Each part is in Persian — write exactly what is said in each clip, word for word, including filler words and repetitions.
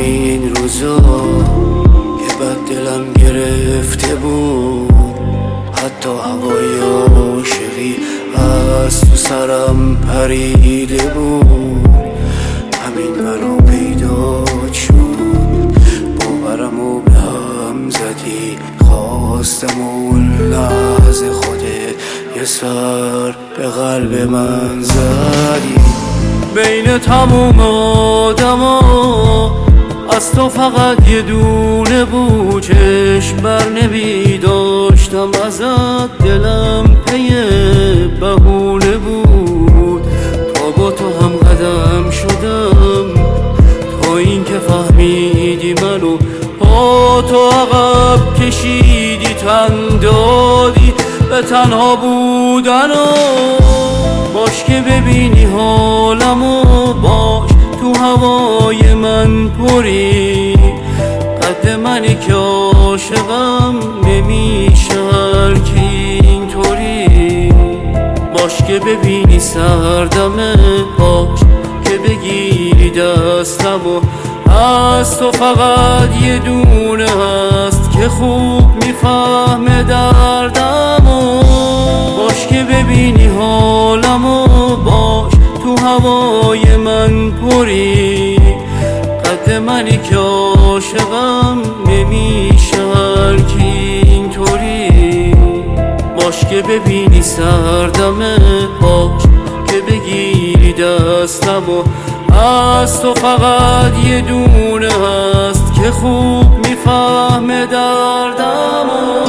این روزا که بد دلم گرفته بود، حتی هوای عاشقی از تو سرم پریده بود. همین برا پیدا شد، باورمو به هم زدی، خواستم اون لحظه خودت یه سر به قلب من زدی. بین تموم آدما از تو فقط یه دونه بود، چشم بر نمی داشتم ازت، دلم پی بهونه بود. تا با تو هم قدم شدم، تا این که فهمیدی منو با تو عقب کشیدی، تن دادی به تنها بودنو. باش که ببینی حالمو، باش تو هوای من پری، قد منی که عاشقم نمیشه هر کی اینطوری. باش که ببینی سردمه، باش که بگیری دستمو، از تو فقط یه دونه هست که خوب میفهمه دردمو. باش که ببینی حالمو، باش تو هوای من پری، قد منی که عاشقم نمیشه هر کی اینطوری. باش که ببینی سردمه، باش که بگیری دستمو، از تو فقط یه دونه هست که خوب میفهمه دردمو.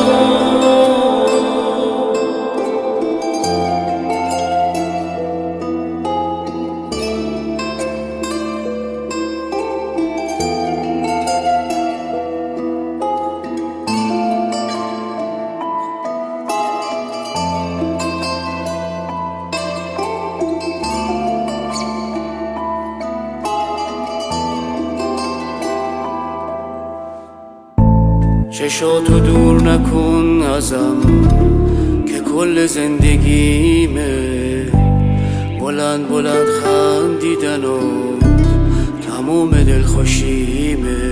چشاتو دور نکن ازم که کل زندگیمه، بلند بلند خندیدن و تموم دلخوشیمه.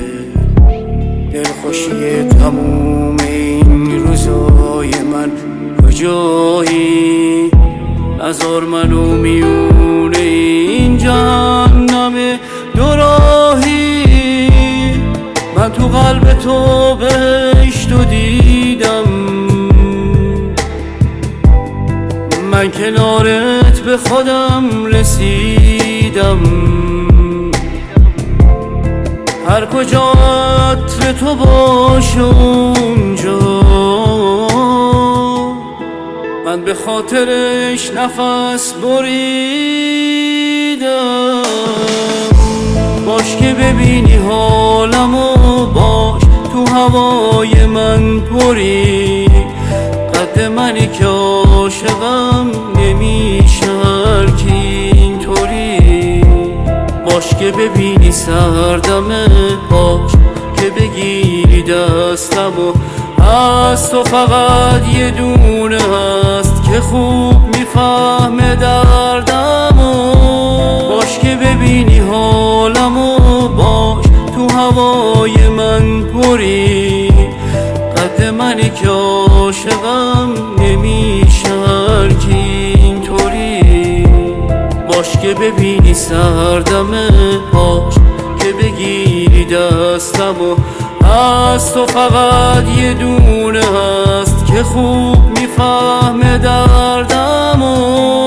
دلخوشی تموم این روزای من کجایی؟ نذار منو میونه این جهنم دوراهی. من تو قلب تو بهشت و دیدم، من کنارت به خودم رسیدم. هر کجا عطر تو باشه اونجا، من به خاطرش نفس بریدم. باش که ببینی حالمو، باش تو هوای من پری، قد منی که عاشقم نمیشه هر کی اینطوری. باش که ببینی سردمه، باش که بگیری دستمو، از تو فقط یه دونه هست که خوب میفهمه دردمو. باش که ببینی حالمو، باش تو هوای من پری، قد منی که عاشقم نمیشه هر کی اینطوری. باش که ببینی سردمه، باش که بگیری دستمو، از تو فقط یه دونه هست که خوب میفهمه دردمو.